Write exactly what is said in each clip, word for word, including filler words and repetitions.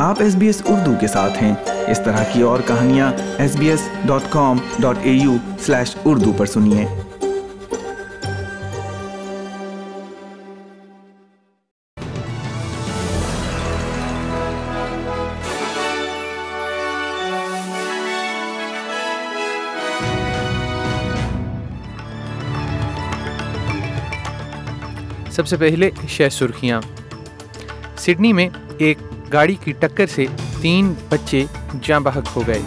آپ S B S Urdu کے ساتھ ہیں۔ اس طرح کی اور کہانیاں S B S dot com dot A U slash Urdu پر سنیے۔ سب سے پہلے شہ سرخیاں۔ سڈنی میں ایک گاڑی کی ٹکر سے تین بچے جاں بحق ہو گئے۔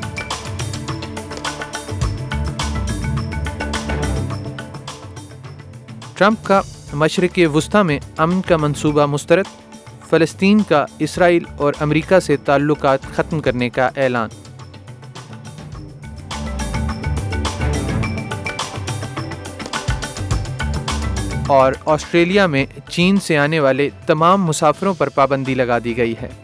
ٹرمپ کا مشرق وسطی میں امن کا منصوبہ مسترد، فلسطین کا اسرائیل اور امریکہ سے تعلقات ختم کرنے کا اعلان۔ اور آسٹریلیا میں چین سے آنے والے تمام مسافروں پر پابندی لگا دی گئی ہے۔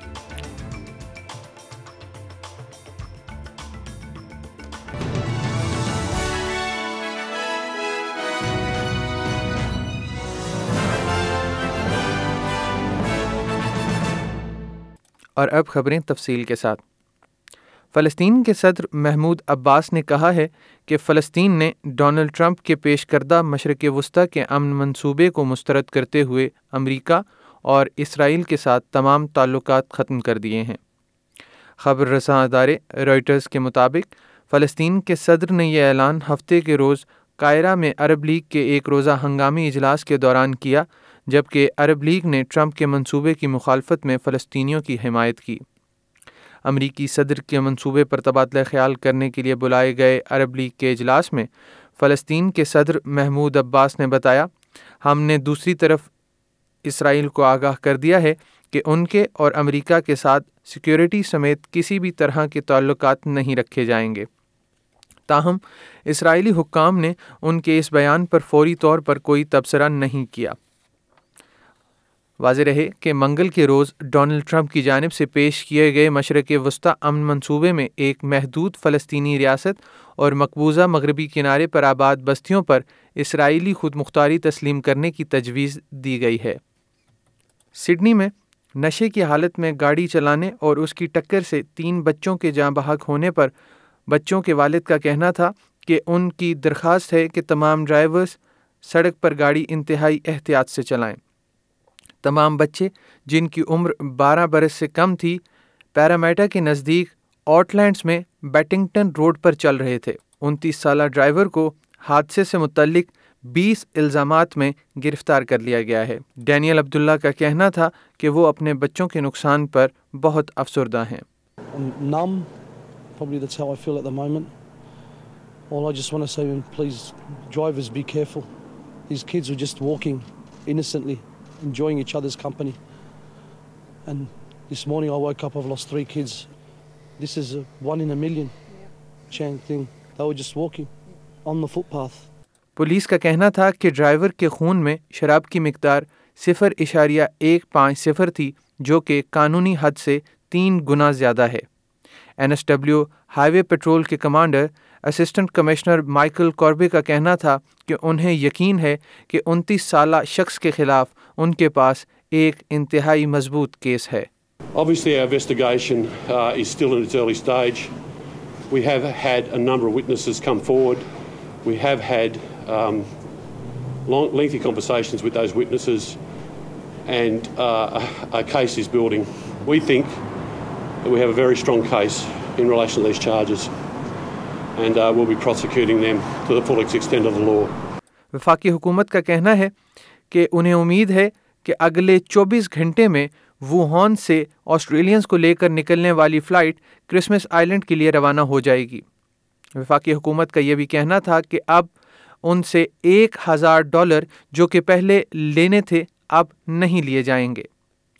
اور اب خبریں تفصیل کے ساتھ۔ فلسطین کے صدر محمود عباس نے کہا ہے کہ فلسطین نے ڈونلڈ ٹرمپ کے پیش کردہ مشرق وسطی کے امن منصوبے کو مسترد کرتے ہوئے امریکہ اور اسرائیل کے ساتھ تمام تعلقات ختم کر دیے ہیں۔ خبر رساں ادارے رائٹرز کے مطابق فلسطین کے صدر نے یہ اعلان ہفتے کے روز قاہرہ میں عرب لیگ کے ایک روزہ ہنگامی اجلاس کے دوران کیا، جبکہ عرب لیگ نے ٹرمپ کے منصوبے کی مخالفت میں فلسطینیوں کی حمایت کی۔ امریکی صدر کے منصوبے پر تبادلہ خیال کرنے کے لیے بلائے گئے عرب لیگ کے اجلاس میں فلسطین کے صدر محمود عباس نے بتایا، ہم نے دوسری طرف اسرائیل کو آگاہ کر دیا ہے کہ ان کے اور امریکہ کے ساتھ سیکیورٹی سمیت کسی بھی طرح کے تعلقات نہیں رکھے جائیں گے۔ تاہم اسرائیلی حکام نے ان کے اس بیان پر فوری طور پر کوئی تبصرہ نہیں کیا۔ واضح رہے کہ منگل کے روز ڈونلڈ ٹرمپ کی جانب سے پیش کیے گئے مشرق وسطی امن منصوبے میں ایک محدود فلسطینی ریاست اور مقبوضہ مغربی کنارے پر آباد بستیوں پر اسرائیلی خود مختاری تسلیم کرنے کی تجویز دی گئی ہے۔ سڈنی میں نشے کی حالت میں گاڑی چلانے اور اس کی ٹکر سے تین بچوں کے جاں بحق ہونے پر بچوں کے والد کا کہنا تھا کہ ان کی درخواست ہے کہ تمام ڈرائیورز سڑک پر گاڑی انتہائی احتیاط سے چلائیں۔ تمام بچے جن کی عمر بارہ برس سے کم تھی پیرامیٹا کے نزدیک آؤٹلینڈز میں بیٹنگٹن روڈ پر چل رہے تھے۔ انتیس سالہ ڈرائیور کو حادثے سے متعلق بیس الزامات میں گرفتار کر لیا گیا ہے۔ ڈینیل عبداللہ کا کہنا تھا کہ وہ اپنے بچوں کے نقصان پر بہت افسردہ ہیں۔ Numb, probably that's how I feel at the moment. All I just want to say, please drivers be careful. These kids were just walking innocently, enjoying each other's company. And this morning I woke up, I've lost three kids. This is a one in a million chance thing. They were just walking on the footpath. Police کا کہنا تھا کہ driver کے خون میں شراب کی مقدار صفر اشاریہ ایک پانچ صفر تھی، جو کہ قانونی حد سے تین گنا زیادہ ہے۔ N S W highway patrol کے commander assistant commissioner Michael Corboy کا کہنا تھا کہ انہیں یقین ہے کہ انتیس سالہ شخص کے خلاف ان کے پاس ایک انتہائی مضبوط کیس ہے۔ Obviously our investigation uh, is still in its early stage. We have had a number of witnesses come forward. We have had um, long, lengthy conversations with those witnesses, and uh, a case is building. We think that we have a very strong case in relation to these charges, and uh, we'll be prosecuting them to the fullest extent of the law. وفاقی حکومت کا کہنا ہے کہ انہیں امید ہے کہ اگلے چوبیس گھنٹے میں ووہان سے آسٹریلینز کو لے کر نکلنے والی فلائٹ کرسمس آئلینڈ کے لیے روانہ ہو جائے گی۔ وفاقی حکومت کا یہ بھی کہنا تھا کہ اب ان سے ایک ہزار ڈالر جو کہ پہلے لینے تھے اب نہیں لیے جائیں گے۔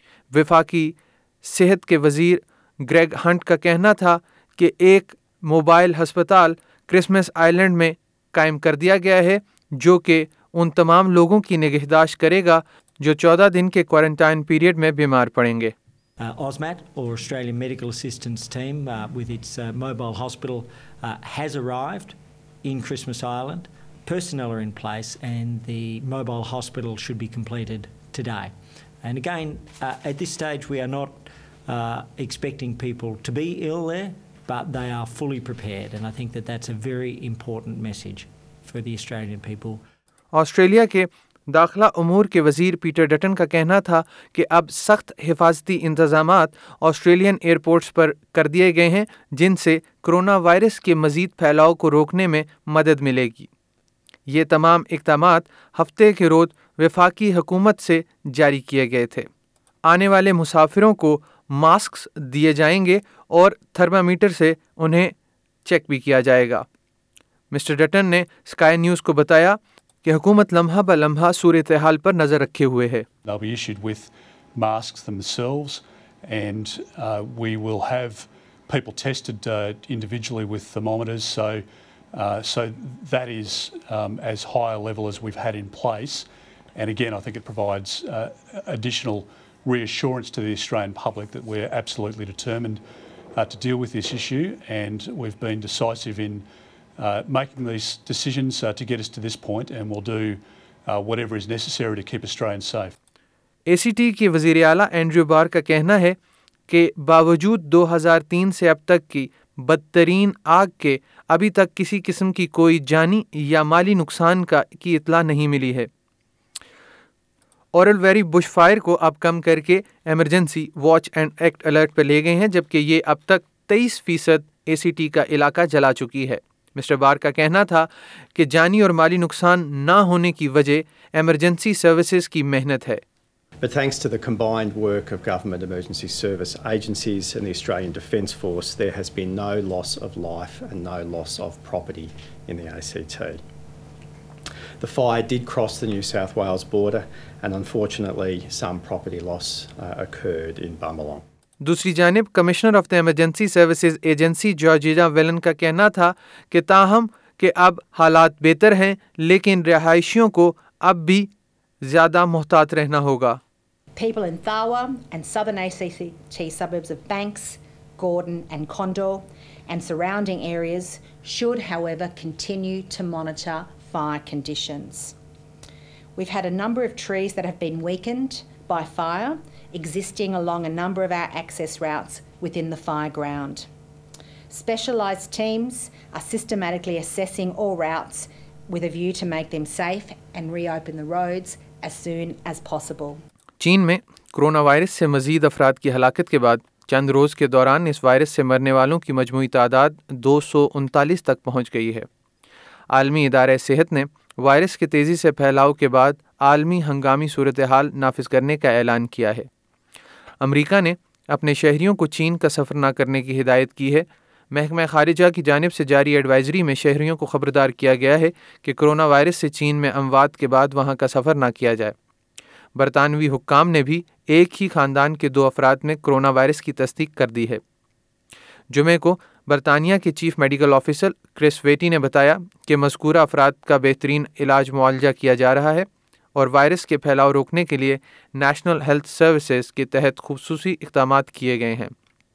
وفاقی صحت کے وزیر گریگ ہنٹ کا کہنا تھا کہ ایک موبائل ہسپتال کرسمس آئلینڈ میں قائم کر دیا گیا ہے جو کہ ان تمام لوگوں کی نگہداشت کرے گا جو چودہ دن کے کوارنٹائن پیریڈ میں بیمار پڑیں گے۔ Uh, AUSMAT, or Australian Medical Assistance Team, uh, with its uh, mobile hospital, uh, has arrived in Christmas Island. Personnel are in place and the mobile hospital should be completed today. And again, uh, at this stage we are not uh, expecting people to be ill there, but they are fully prepared. And I think that that's a very important message for the Australian people. Australia کے داخلہ امور کے وزیر Peter Dutton کا کہنا تھا کہ اب سخت حفاظتی انتظامات آسٹریلین ایئرپورٹس پر کر دیے گئے ہیں جن سے کرونا وائرس کے مزید پھیلاؤ کو روکنے میں مدد ملے گی. یہ تمام اقدامات ہفتے کے روز وفاقی حکومت سے جاری کیے گئے تھے. آنے والے مسافروں کو ماسکس دیے جائیں گے اور تھرمامیٹر سے انہیں چیک بھی کیا جائے گا. مسٹر ڈٹن نے اسکائی نیوز کو بتایا کہ حکومت لمحہ بہ لمحہ صورتحال پر نظر رکھے ہوئے ہے. They'll be issued with masks themselves, and uh, we will have people tested uh, individually with thermometers. So, uh, so that is um, as high a level as we've had in place. And again, I think it provides uh, additional reassurance to the Australian public that we're absolutely determined uh, to deal with this issue, and we've been decisive in Uh, making these decisions uh, to get us to this point, and we'll do uh, whatever is necessary to keep Australians safe. A C T کے وزیر اعلیٰ Andrew بار کا کہنا ہے کہ باوجود دو ہزار تین سے اب تک کی بدترین آگ کے ابھی تک کسی قسم کی کوئی جانی یا مالی نقصان کا کی اطلاع نہیں ملی ہے. اورل ویری بش فائر کو اب کم کر کے emergency watch and act alert پر لے گئے ہیں، جبکہ یہ اب تک تیئیس فیصد اے سی ٹی کا علاقہ جلا چکی ہے. مسٹر بار کا کہنا تھا کہ جانی اور مالی نقصان نہ ہونے کی وجہ ایمرجنسی سروسز کی محنت ہے. But thanks to the combined work of government emergency service agencies and the Australian Defence Force, there has been no loss of life and no loss of property in the A C T. The fire did cross the New South Wales border, and unfortunately some property loss uh, occurred in Bumbalong. دوسری جانب commissioner of the emergency services agency Georgina Whelan کا کہنا تھا کہ تاہم کہ اب حالات بہتر ہیں لیکن رہائشیوں کو اب بھی زیادہ محتاط رہنا ہوگا. People in Tharwa and southern A C T suburbs of Banks, Gordon and Condor and surrounding areas should, however, continue to monitor fire conditions. We've had a number of trees that have been weakened by fire existing along a number of our access routes within the fire ground. Specialised teams are systematically assessing all routes with a view to make them safe and reopen the roads as soon as possible. چین میں corona virus سے مزید افراد کی ہلاکت کے بعد چند روز کے دوران اس وائرس سے مرنے والوں کی مجموعی تعداد دو سو انتالیس تک پہنچ گئی ہے. عالمی ادارہ صحت نے وائرس کے تیزی سے پھیلاؤ کے بعد عالمی ہنگامی صورتحال نافذ کرنے کا اعلان کیا ہے. امریکہ نے اپنے شہریوں کو چین کا سفر نہ کرنے کی ہدایت کی ہے. محکمہ خارجہ کی جانب سے جاری ایڈوائزری میں شہریوں کو خبردار کیا گیا ہے کہ کرونا وائرس سے چین میں اموات کے بعد وہاں کا سفر نہ کیا جائے. برطانوی حکام نے بھی ایک ہی خاندان کے دو افراد میں کرونا وائرس کی تصدیق کر دی ہے. جمعے کو برطانیہ کے chief medical officer Chris Whitty نے بتایا کہ مذکورہ افراد کا بہترین علاج معالجہ کیا جا رہا ہے اور وائرس کے پھیلاؤ روکنے کے لیے نیشنل ہیلتھ سروسز کے تحت خصوصی اقدامات کیے گئے ہیں.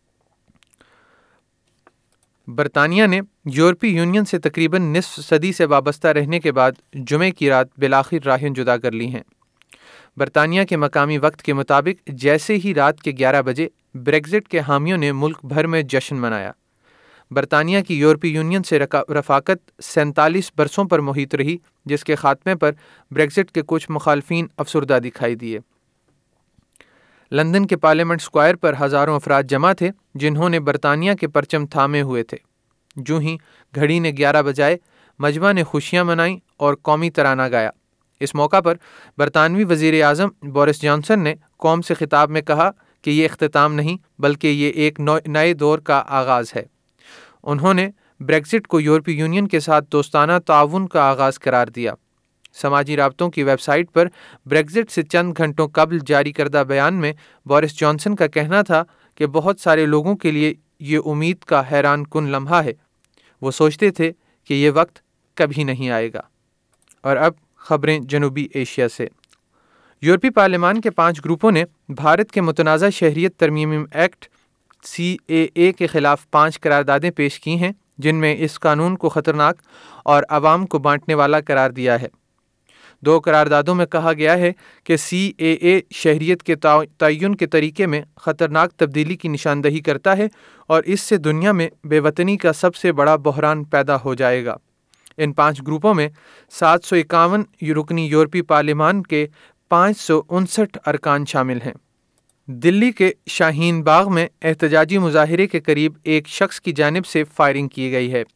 برطانیہ نے یورپی یونین سے تقریباً نصف صدی سے وابستہ رہنے کے بعد جمعے کی رات بالآخر راہیں جدا کر لی ہیں. برطانیہ کے مقامی وقت کے مطابق جیسے ہی رات کے گیارہ بجے بریگزٹ کے حامیوں نے ملک بھر میں جشن منایا. برطانیہ کی یورپی یونین سے رفاقت سینتالیس برسوں پر محیط رہی، جس کے خاتمے پر بریگزٹ کے کچھ مخالفین افسردہ دکھائی دیے. لندن کے پارلیمنٹ اسکوائر پر ہزاروں افراد جمع تھے جنہوں نے برطانیہ کے پرچم تھامے ہوئے تھے. جو ہی گھڑی نے گیارہ بجائے مجمع نے خوشیاں منائیں اور قومی ترانہ گایا. اس موقع پر برطانوی وزیر اعظم بورس جانسن نے قوم سے خطاب میں کہا کہ یہ اختتام نہیں بلکہ یہ ایک نئے دور کا آغاز ہے. انہوں نے بریگزٹ کو یورپی یونین کے ساتھ دوستانہ تعاون کا آغاز قرار دیا. سماجی رابطوں کی ویب سائٹ پر بریگزٹ سے چند گھنٹوں قبل جاری کردہ بیان میں بورس جانسن کا کہنا تھا کہ بہت سارے لوگوں کے لیے یہ امید کا حیران کن لمحہ ہے. وہ سوچتے تھے کہ یہ وقت کبھی نہیں آئے گا. اور اب خبریں جنوبی ایشیا سے. یورپی پارلیمان کے پانچ گروپوں نے بھارت کے متنازع شہریت ترمیمی ایکٹ سی اے اے کے خلاف پانچ قراردادیں پیش کی ہیں جن میں اس قانون کو خطرناک اور عوام کو بانٹنے والا قرار دیا ہے. دو قراردادوں میں کہا گیا ہے کہ سی اے اے شہریت کے تعین کے طریقے میں خطرناک تبدیلی کی نشاندہی کرتا ہے اور اس سے دنیا میں بے وطنی کا سب سے بڑا بحران پیدا ہو جائے گا۔ ان پانچ گروپوں میں سات سو اکاون رکنی یورپی پارلیمان کے پانچ سو انسٹھ ارکان شامل ہیں۔ دلی کے شاہین باغ میں احتجاجی مظاہرے کے قریب ایک شخص کی جانب سے فائرنگ کی گئی ہے۔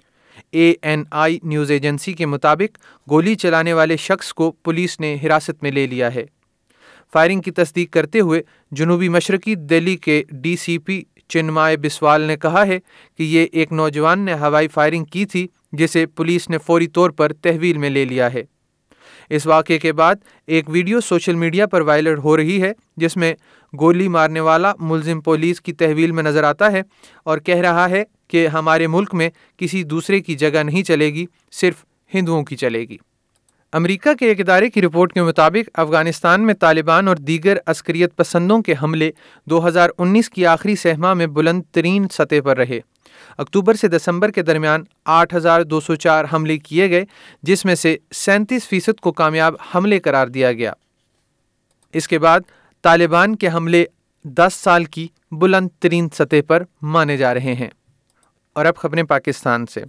A N I news agency کے مطابق گولی چلانے والے شخص کو پولیس نے حراست میں لے لیا ہے۔ فائرنگ کی تصدیق کرتے ہوئے جنوبی مشرقی دلی کے ڈی سی پی چنمائے بسوال نے کہا ہے کہ یہ ایک نوجوان نے ہوائی فائرنگ کی تھی جسے پولیس نے فوری طور پر تحویل میں لے لیا ہے۔ اس واقعے کے بعد ایک ویڈیو سوشل میڈیا پر وائرل ہو رہی ہے جس میں گولی مارنے والا ملزم پولیس کی تحویل میں نظر آتا ہے اور کہہ رہا ہے کہ ہمارے ملک میں کسی دوسرے کی جگہ نہیں چلے گی، صرف ہندوؤں کی چلے گی۔ امریکہ کے ایک ادارے کی رپورٹ کے مطابق افغانستان میں طالبان اور دیگر عسکریت پسندوں کے حملے دو ہزار انیس کی آخری سہ ماہ میں بلند ترین سطح پر رہے۔ اکتوبر سے دسمبر کے درمیان آٹھ ہزار دو سو چار حملے کیے گئے، جس میں سے سینتیس فیصد کو کامیاب حملے قرار دیا گیا۔ اس کے بعد طالبان کے حملے دس سال کی بلند ترین سطح پر مانے جا رہے ہیں۔ اور اب خبریں پاکستان سے۔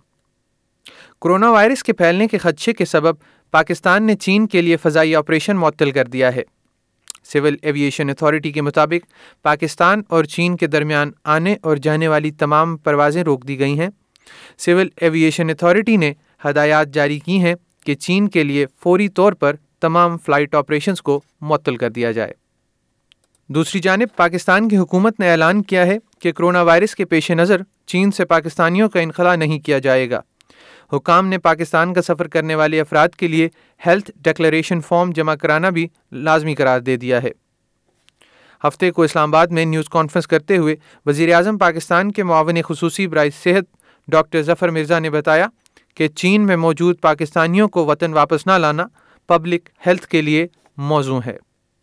کرونا وائرس کے پھیلنے کے خدشے کے سبب پاکستان نے چین کے لیے فضائی آپریشن معطل کر دیا ہے۔ سول ایویشن اتھارٹی کے مطابق پاکستان اور چین کے درمیان آنے اور جانے والی تمام پروازیں روک دی گئی ہیں۔ سول ایویشن اتھارٹی نے ہدایات جاری کی ہیں کہ چین کے لیے فوری طور پر تمام فلائٹ آپریشنز کو معطل کر دیا جائے۔ دوسری جانب پاکستان کی حکومت نے اعلان کیا ہے کہ کرونا وائرس کے پیش نظر چین سے پاکستانیوں کا انخلاء نہیں کیا جائے گا۔ حکام نے پاکستان کا سفر کرنے والے افراد کے لیے ہیلتھ ڈکلیریشن فارم جمع کرانا بھی لازمی قرار دے دیا ہے۔ ہفتے کو اسلام آباد میں نیوز کانفرنس کرتے ہوئے وزیر اعظم پاکستان کے معاون خصوصی برائے صحت ڈاکٹر ظفر مرزا نے بتایا کہ چین میں موجود پاکستانیوں کو وطن واپس نہ لانا پبلک ہیلتھ کے لیے موزوں ہے۔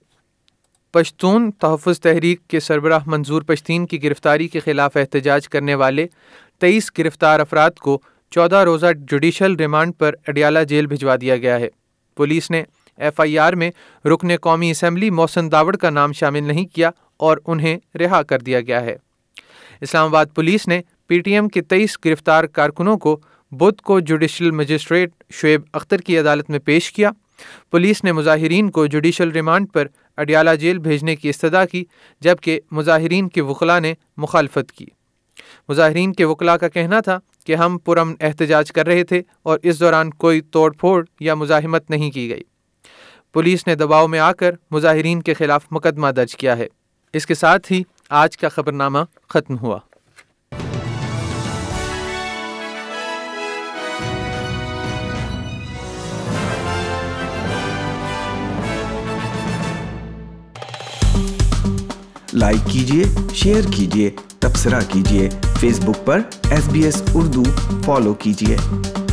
پشتون تحفظ تحریک کے سربراہ منظور پشتین کی گرفتاری کے خلاف احتجاج کرنے والے تیئیس گرفتار افراد کو چودہ روزہ جوڈیشل ریمانڈ پر اڈیالہ جیل بھجوا دیا گیا ہے۔ پولیس نے ایف آئی آر میں رکن قومی اسمبلی محسن داوڑ کا نام شامل نہیں کیا اور انہیں رہا کر دیا گیا ہے۔ اسلام آباد پولیس نے پی ٹی ایم کے تیئیس گرفتار کارکنوں کو بدھ کو جوڈیشل مجسٹریٹ شعیب اختر کی عدالت میں پیش کیا۔ پولیس نے مظاہرین کو جوڈیشل ریمانڈ پر اڈیالہ جیل بھیجنے کی استدعا کی، جبکہ مظاہرین کے وکلاء نے مخالفت کی۔ مظاہرین کے وکلاء کا کہنا تھا کہ ہم پرامن احتجاج کر رہے تھے اور اس دوران کوئی توڑ پھوڑ یا مزاحمت نہیں کی گئی۔ پولیس نے دباؤ میں آ کر مظاہرین کے خلاف مقدمہ درج کیا ہے۔ اس کے ساتھ ہی آج کا خبرنامہ ختم ہوا۔ لائک کیجیے، شیئر کیجیے، تبصرہ کیجیے، فیس بک پر S B S Urdu follow کیجیے۔